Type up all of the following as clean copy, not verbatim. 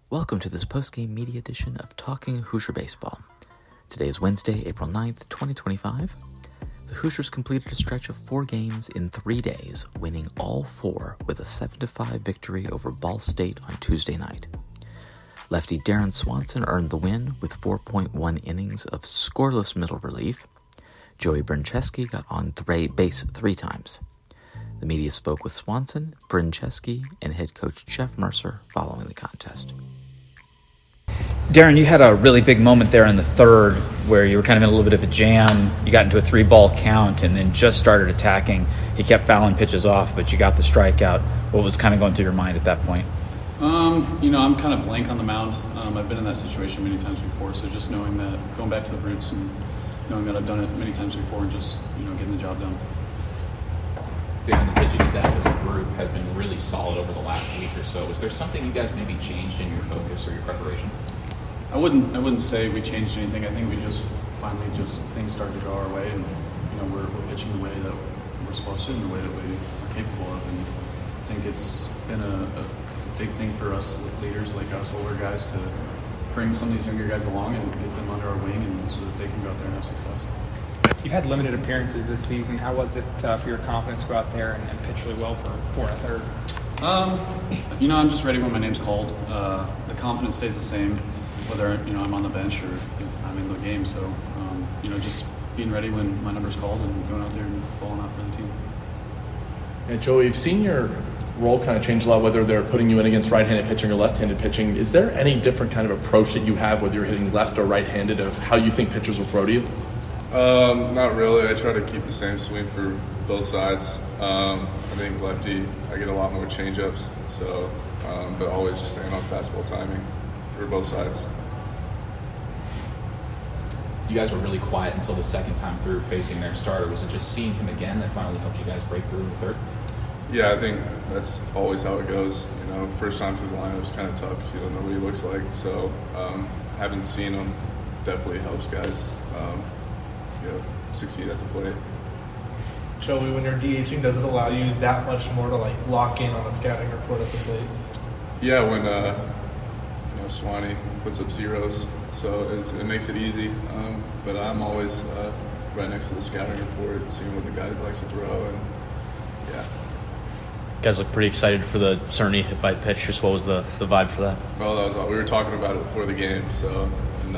Welcome to this post-game media edition of Talking Hoosier Baseball. Today is Wednesday, April 9th, 2025. The Hoosiers completed a stretch of 4 games in 3 days, winning all 4 with a 7-5 victory over Ball State on Tuesday night. Lefty Darren Swanson earned the win with 4.1 innings of scoreless middle relief. Joey Brincheski got on base 3 times. The media spoke with Swanson, Brincheski, and head coach Jeff Mercer following the contest. Darren, you had a really big moment there in the third where you were kind of in a little bit of a jam. You got into a 3-ball count and then just started attacking. He kept fouling pitches off, but you got the strikeout. What was kind of going through your mind at that point? I'm kind of blank on the mound. I've been in that situation many times before, so just knowing that, going back to the roots and knowing that I've done it many times before and just, getting the job done. Darren, the pitching staff as a group has been really solid over the last week or so. Is there something you guys maybe changed in your focus or your preparation? I wouldn't say we changed anything. I think we just finally things started to go our way, and we're pitching the way that we're supposed to, and the way that we are capable of. And I think it's been a big thing for us leaders like us older guys to bring some of these younger guys along and get them under our wing, and so that they can go out there and have success. You've had limited appearances this season. How was it for your confidence to go out there and pitch really well for 4 1/3? I'm just ready when my name's called. The confidence stays the same, whether I'm on the bench or if I'm in the game. So, just being ready when my number's called and going out there and balling out for the team. And Joey, you've seen your role kind of change a lot, whether they're putting you in against right-handed pitching or left-handed pitching. Is there any different kind of approach that you have, whether you're hitting left or right-handed, of how you think pitchers will throw to you? Not really. I try to keep the same swing for both sides. I think lefty, I get a lot more change-ups, so but always just staying on fastball timing for both sides. You guys were really quiet until the second time through facing their starter. Was it just seeing him again that finally helped you guys break through in the third? Yeah, I think that's always how it goes. First time through the lineup is kind of tough because you don't know what he looks like. So having seen him definitely helps guys succeed at the plate. Joey, when you're DHing, does it allow you that much more to lock in on a scouting report at the plate? Yeah, when Swanee puts up zeros, so it makes it easy. But I'm always right next to the scouting report, seeing what the guy likes to throw, and yeah. You guys look pretty excited for the Cerny hit by pitch. Just what was the vibe for that? Well, that was all. We were talking about it before the game, so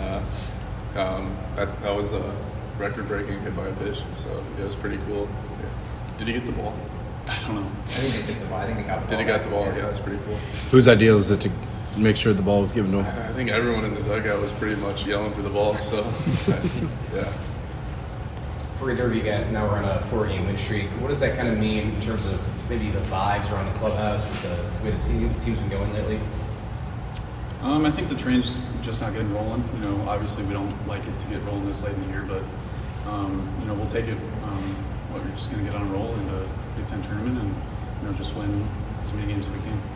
that was a record-breaking hit by a pitch, so it was pretty cool. Yeah. Did he get the ball? I don't know. I think he did the ball. I think he got the ball. Did he get the ball? Yeah, that's pretty cool. Whose idea was it to make sure the ball was given to him? I think everyone in the dugout was pretty much yelling for the ball, so yeah. For either of you guys, now we're on a 4-game win streak. What does that kind of mean in terms of maybe the vibes around the clubhouse with the way the team's been going lately? I think the train's just not getting rolling. Obviously we don't like it to get rolling this late in the year, but we'll take it. We're just going to get on a roll in the Big Ten tournament and just win as many games as we can.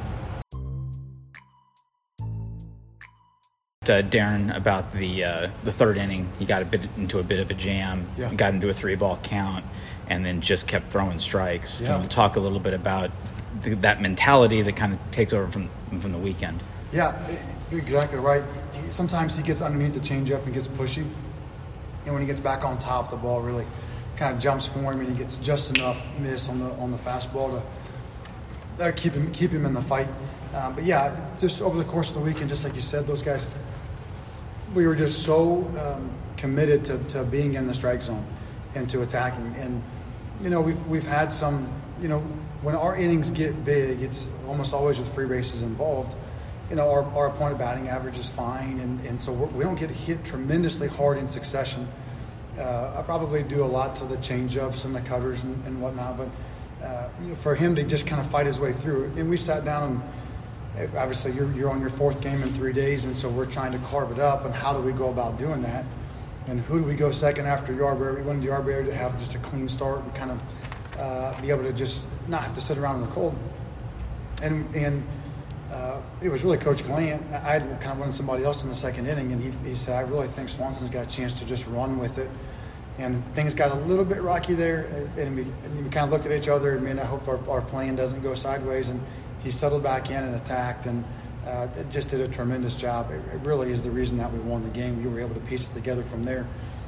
Darren, about the third inning, he got into a bit of a jam, got into a 3-ball count, and then just kept throwing strikes. Yeah. Can you talk a little bit about that mentality that kind of takes over from the weekend? Yeah, you're exactly right. Sometimes he gets underneath the changeup and gets pushy, and when he gets back on top, the ball really kind of jumps for him, and he gets just enough miss on the fastball to keep him in the fight. But yeah, just over the course of the weekend, just like you said, those guys, we were just so committed to being in the strike zone and to attacking. And we've had some, when our innings get big, it's almost always with free bases involved. Our opponent batting average is fine, and so we don't get hit tremendously hard in succession. I probably do a lot to the change-ups and the cutters and whatnot, but for him to just kind of fight his way through. And we sat down and obviously you're on your 4th game in 3 days, and so we're trying to carve it up, and how do we go about doing that? And who do we go second after Yarbrough? We wanted Yarbrough to have just a clean start and kind of be able to just not have to sit around in the cold. And it was really Coach Glant. I had kind of wanted somebody else in the 2nd inning, and he said, I really think Swanson's got a chance to just run with it. And things got a little bit rocky there, and we kind of looked at each other and I hope our plan doesn't go sideways. And he settled back in and attacked, and just did a tremendous job. It really is the reason that we won the game. We were able to piece it together from there.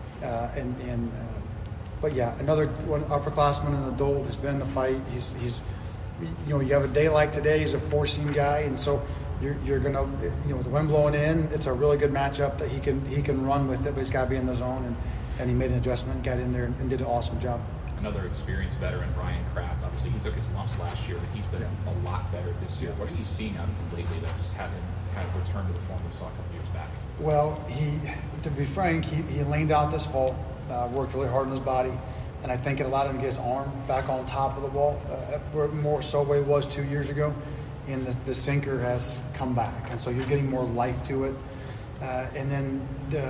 But yeah, another one, upperclassman and adult, has been in the fight. He's you have a day like today. He's a 4-seam guy, and so you're gonna, with the wind blowing in, it's a really good matchup that he can run with it, but he's got to be in the zone. And he made an adjustment, got in there, and did an awesome job. Another experienced veteran, Ryan Kraft. Obviously, he took his lumps last year, but he's been a lot better this year. What are you seeing out of him lately that's had him kind of return to the form we saw a couple years back? Well, to be frank, he leaned out this fall, worked really hard on his body, and I think it allowed him to get his arm back on top of the ball, more so where he was 2 years ago. And the sinker has come back, and so you're getting more life to it. And then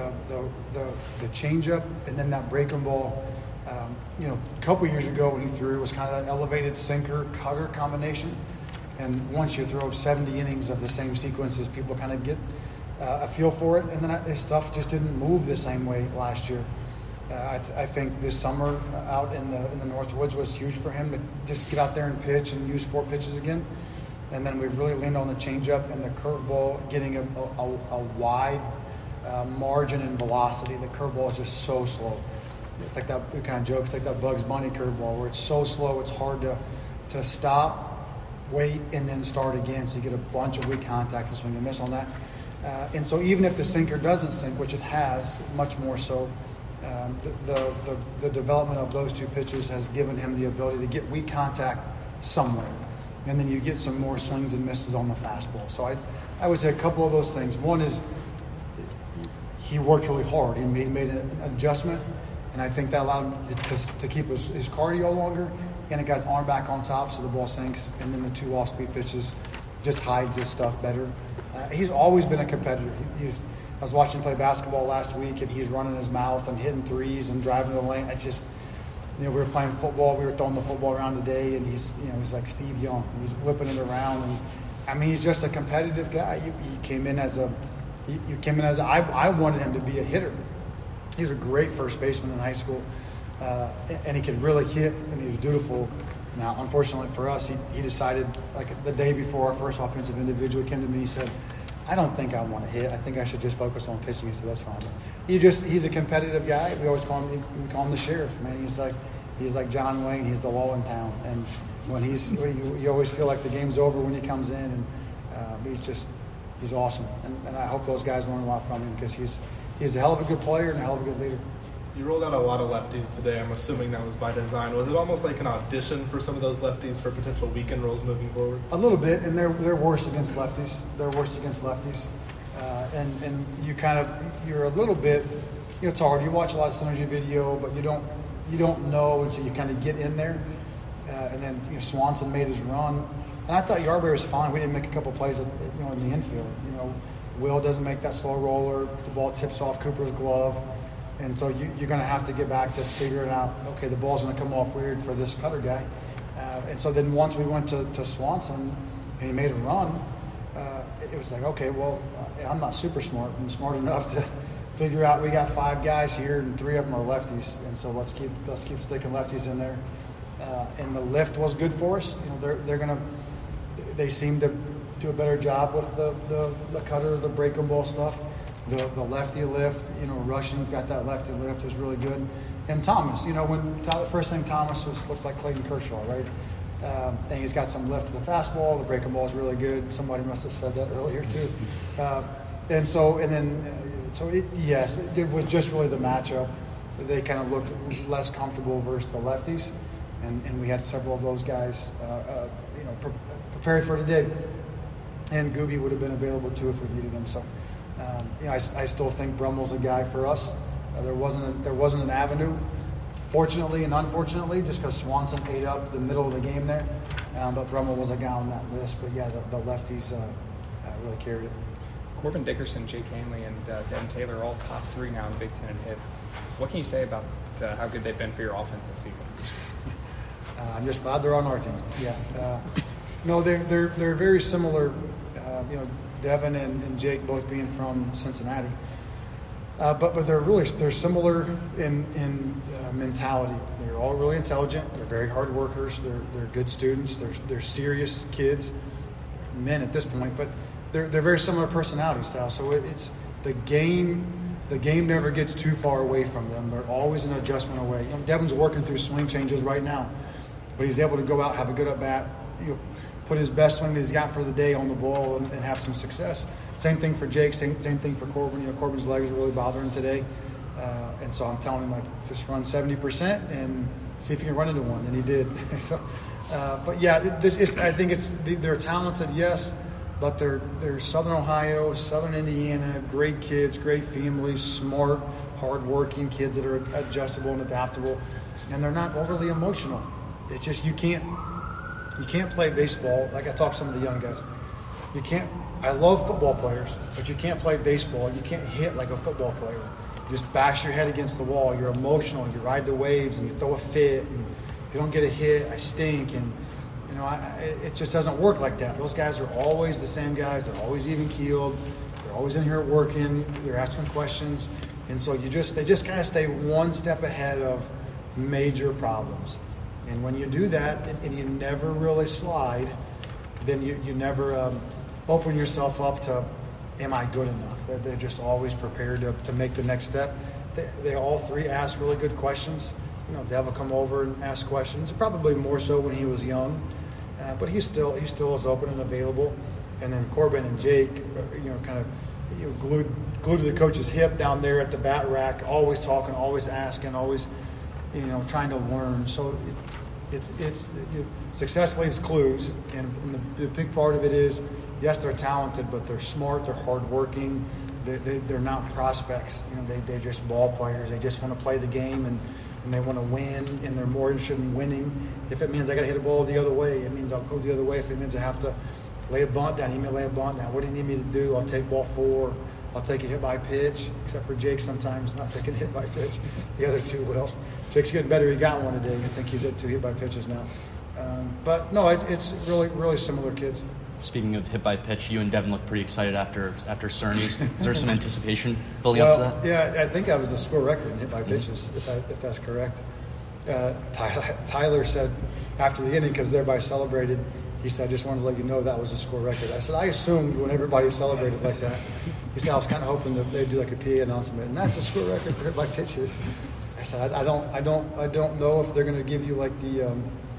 the changeup, and then that breaking ball. A couple years ago when he threw, it was kind of that elevated sinker cutter combination. And once you throw 70 innings of the same sequences, people kind of get a feel for it. And then his stuff just didn't move the same way last year. I think this summer out in the Northwoods was huge for him to just get out there and pitch and use 4 pitches again. And then we've really leaned on the changeup and the curveball, getting a wide margin in velocity. The curveball is just so slow. It's like that, we kind of joke, it's like that Bugs Bunny curveball where it's so slow it's hard to stop, wait, and then start again. So you get a bunch of weak contacts and swing and miss on that. And so even if the sinker doesn't sink, which it has, much more so, the development of those 2 pitches has given him the ability to get weak contact somewhere. And then you get some more swings and misses on the fastball. So I would say a couple of those things. One is he worked really hard. He made an adjustment, and I think that allowed him to keep his cardio longer, and it got his arm back on top so the ball sinks, and then the 2 off-speed pitches just hides his stuff better. He's always been a competitor. I was watching him play basketball last week, and he's running his mouth and hitting threes and driving the lane. We were playing football. We were throwing the football around today, and he's like Steve Young. He's whipping it around, and he's just a competitive guy. He came in as I wanted him to be a hitter. He was a great first baseman in high school, and he could really hit, and he was dutiful. Now, unfortunately for us, he decided, like the day before our first offensive individual, he came to me and he said, I don't think I want to hit. I think I should just focus on pitching. He said, that's fine. He's a competitive guy. We always call him the sheriff, man. He's like John Wayne. He's the law in town. And when you always feel like the game's over when he comes in, and he's awesome. And I hope those guys learn a lot from him, because he's a hell of a good player and a hell of a good leader. You rolled out a lot of lefties today. I'm assuming that was by design. Was it almost like an audition for some of those lefties for potential weekend roles moving forward? A little bit, and they're worse against lefties. And you're a little bit, it's hard. You watch a lot of synergy video, but you don't know until you kind of get in there. And then Swanson made his run, and I thought Yarborough was fine. We didn't make a couple plays in the infield. Will doesn't make that slow roller. The ball tips off Cooper's glove. And so you're going to have to get back to figuring out, okay, the ball's going to come off weird for this cutter guy. And so then once we went to Swanson and he made a run, it was like, okay, well, I'm not super smart. I'm smart enough to figure out we got 5 guys here and 3 of them are lefties. And so let's keep sticking lefties in there. And the lift was good for us. They seem to do a better job with the cutter, the breaking ball stuff. The lefty lift, Russian's got that lefty lift, is really good. And Thomas, the first thing Thomas looked like Clayton Kershaw, right? And he's got some lift to the fastball. The breaking ball is really good. Somebody must have said that earlier too. It was just really the matchup. They kind of looked less comfortable versus the lefties, and we had several of those guys, prepared for today. And Gooby would have been available too if we needed him. So. I still think Brummel's a guy for us. There wasn't an avenue, fortunately and unfortunately, just because Swanson ate up the middle of the game there. But Brummel was a guy on that list. But yeah, the lefties really carried it. Corbin Dickerson, Jake Hanley, and Devin Taylor are all top 3 now in the Big Ten in hits. What can you say about how good they've been for your offense this season? I'm just glad they're on our team. Yeah. No, they're very similar. Devin and Jake both being from Cincinnati, but they're similar in mentality. They're all really intelligent. They're very hard workers. They're good students. They're serious kids, men at this point. But they're very similar personality style. So it's the game. The game never gets too far away from them. They're always an adjustment away. Devin's working through swing changes right now, but he's able to go out, have a good at bat, put his best swing that he's got for the day on the ball, and have some success. Same thing for Jake. Same thing for Corbin. Corbin's legs are really bothering today, and so I'm telling him just run 70% and see if you can run into one, and he did. So, but yeah, I think they're talented, yes. But they're Southern Ohio, Southern Indiana, great kids, great families, smart, hardworking kids that are adjustable and adaptable, and they're not overly emotional. It's just you can't play baseball. Like I talk to some of the young guys, you can't. I love football players, but you can't play baseball. You can't hit like a football player. You just bash your head against the wall. You're emotional. You ride the waves, and you throw a fit. And if you don't get a hit, I stink. And it just doesn't work like that. Those guys are always the same guys. They're always even keeled. They're always in here working. They're asking questions, and so they just kind of stay one step ahead of major problems. And when you do that, and you never really slide, then you never open yourself up to, am I good enough? They're just always prepared to make the next step. They all three ask really good questions. Dev will come over and ask questions, probably more so when he was young. But he still is open and available. And then Corbin and Jake, glued to the coach's hip down there at the bat rack, always talking, always asking, always, trying to learn. So success leaves clues, and the big part of it is, yes, they're talented, but they're smart, they're hardworking. They're not prospects. They're just ball players. They just want to play the game and they want to win, and they're more interested in winning. If it means I got to hit a ball the other way, it means I'll go the other way. If it means I have to lay a bunt down, he may lay a bunt down. What do you need me to do? I'll take ball 4. I'll take a hit by pitch, except for Jake sometimes not taking a hit by pitch. The other two will. Jake's getting better. He got one today. I think he's at 2 hit by pitches now. But no, it's really, really similar kids. Speaking of hit by pitch, you and Devin look pretty excited after Cerny's. Is there some anticipation building up to that? Yeah, I think that was the score record in hit by pitches, if that's correct. Tyler said after the inning, because everybody celebrated, he said, I just wanted to let you know that was the score record. I said, I assumed when everybody celebrated like that. He said, I was kind of hoping that they'd do like a PA announcement, and that's the score record for hit by pitches. I said, I don't know if they're going to give you like the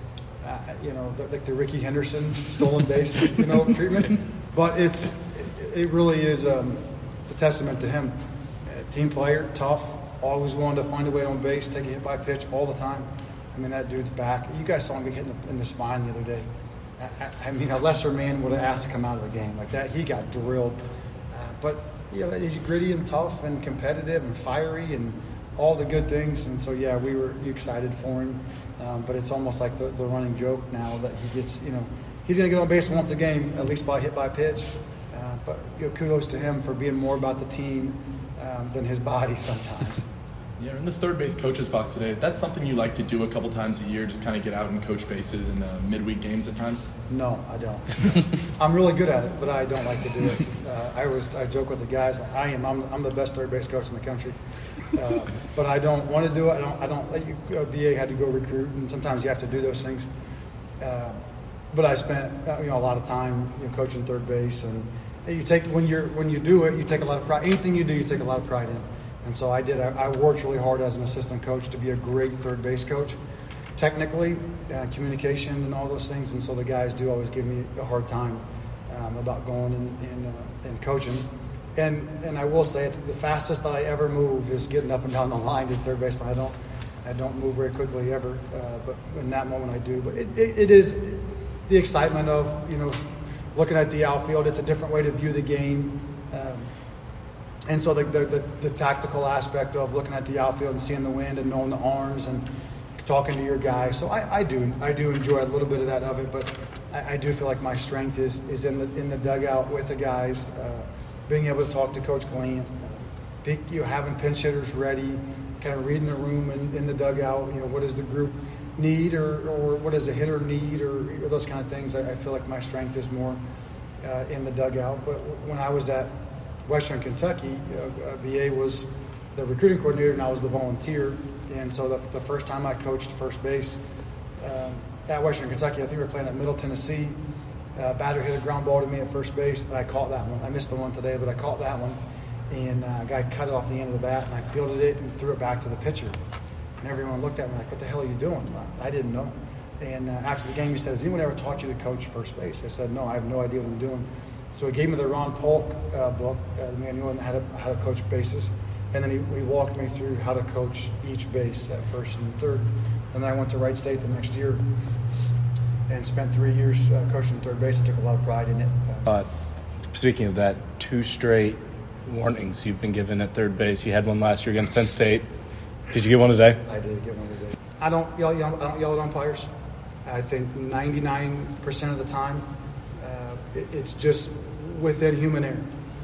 like the Ricky Henderson stolen base, treatment. But it really is the testament to him. Team player, tough, always wanted to find a way on base, take a hit by pitch all the time. I mean, that dude's back. You guys saw him get hit in the spine the other day. I mean, a lesser man would have asked to come out of the game like that. He got drilled. But he's gritty and tough and competitive and fiery and all the good things. And so, yeah, we were excited for him. But it's almost like the running joke now that he gets, he's going to get on base once a game, at least by hit by pitch. But kudos to him for being more about the team than his body sometimes. Yeah, in the third base coach's box today, is that something you like to do a couple times a year, just kind of get out and coach bases in midweek games at times? No, I don't. I'm really good at it, but I don't like to do it. I joke with the guys. I'm the best third base coach in the country. But I don't want to do it. I don't let you. BA had to go recruit, and sometimes you have to do those things. But I spent a lot of time coaching third base, and when you do it, you take a lot of pride. Anything you do, you take a lot of pride in. And so I did. I worked really hard as an assistant coach to be a great third base coach, technically, communication, and all those things. And so the guys do always give me a hard time about going and coaching. And I will say it's the fastest that I ever move is getting up and down the line to third base. I don't move very quickly ever, but in that moment I do. But it is the excitement of looking at the outfield. It's a different way to view the game, and so the tactical aspect of looking at the outfield and seeing the wind and knowing the arms and talking to your guys. So I do enjoy a little bit of that of it, but I do feel like my strength is in the dugout with the guys. Being able to talk to Coach Glant, having pinch hitters ready, kind of reading the room in the dugout. What does the group need, or what does the hitter need, or those kind of things. I feel like my strength is more in the dugout. But when I was at Western Kentucky, BA was the recruiting coordinator and I was the volunteer. And so the first time I coached first base at Western Kentucky, I think we were playing at Middle Tennessee. Batter hit a ground ball to me at first base, and I caught that one. I missed the one today, but I caught that one. And a guy cut it off the end of the bat, and I fielded it and threw it back to the pitcher. And everyone looked at me like, what the hell are you doing? I didn't know. And after the game, he said, has anyone ever taught you to coach first base? I said, no, I have no idea what I'm doing. So he gave me the Ron Polk book, the manual on how to coach bases. And then he walked me through how to coach each base at first and third. And then I went to Wright State the next year and spent 3 years coaching third base. I took a lot of pride in it. Speaking of that, 2 straight warnings you've been given at third base. You had one last year against Penn State. Did you get one today? I did get one today. I don't yell at umpires. I think 99% of the time, it's just within human error.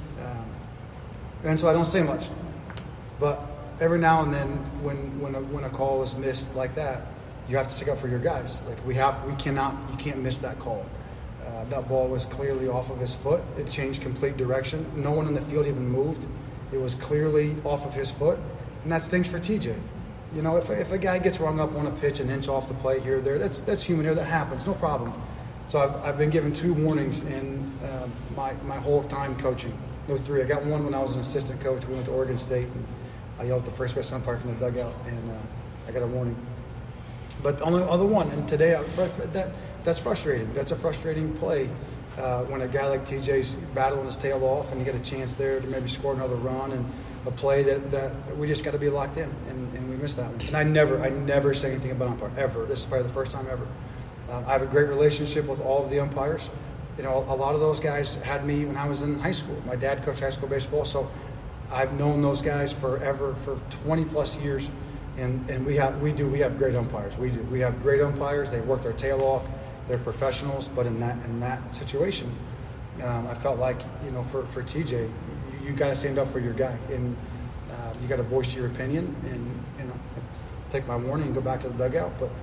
And so I don't say much. But every now and then, when a call is missed like that, you have to stick up for your guys. Like you can't miss that call. That ball was clearly off of his foot. It changed complete direction. No one in the field even moved. It was clearly off of his foot, and that stings for TJ. You know, if a guy gets rung up on a pitch an inch off the plate here or there, that's human error. That happens, no problem. So I've been given 2 warnings in my whole time coaching. No, 3. I got one when I was an assistant coach. We went to Oregon State, and I yelled at the first base umpire from the dugout, and I got a warning. But the only other one, and today that's frustrating. That's a frustrating play when a guy like TJ's battling his tail off, and you get a chance there to maybe score another run, and a play that we just got to be locked in, and we missed that one. And I never say anything about umpire ever. This is probably the first time ever. I have a great relationship with all of the umpires. You know, a lot of those guys had me when I was in high school. My dad coached high school baseball, so I've known those guys forever, for 20 plus years, and we have great umpires. We have great umpires. They work their tail off. They're professionals, but in that situation, I felt like, you know, for TJ, you got to stand up for your guy, and you got to voice your opinion, and, you know, take my warning and go back to the dugout. But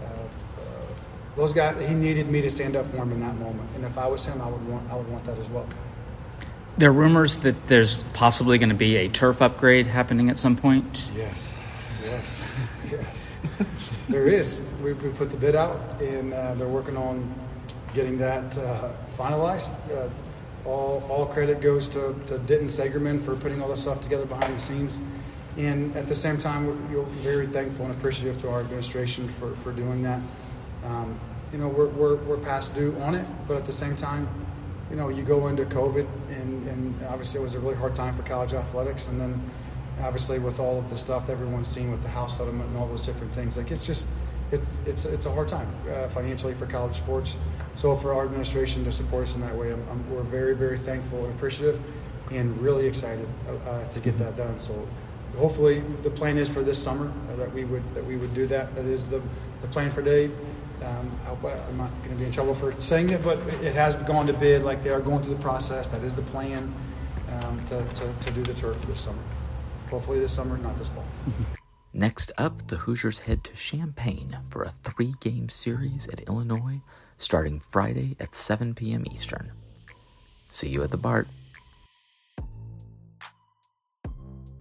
those guys, he needed me to stand up for him in that moment, and if I was him, I would want that as well. There are rumors that there's possibly going to be a turf upgrade happening at some point. Yes. There is. We put the bid out, and they're working on getting that finalized. All credit goes to Denton Sagerman for putting all this stuff together behind the scenes. And at the same time, we're very thankful and appreciative to our administration for doing that. You know, we're past due on it, but at the same time, you know, you go into COVID, and obviously it was a really hard time for college athletics, and then obviously with all of the stuff that everyone's seen with the House settlement and all those different things, like it's a hard time financially for college sports. So for our administration to support us in that way, we're very, very thankful and appreciative, and really excited to get that done. So hopefully the plan is for this summer that we would do that. That is the plan for Dave. I'm not going to be in trouble for saying it, but it has gone to bid. Like, they are going through the process. That is the plan to do the turf this summer. Hopefully this summer, not this fall. Next up, the Hoosiers head to Champaign for a 3-game series at Illinois starting Friday at 7 p.m. Eastern. See you at the BART.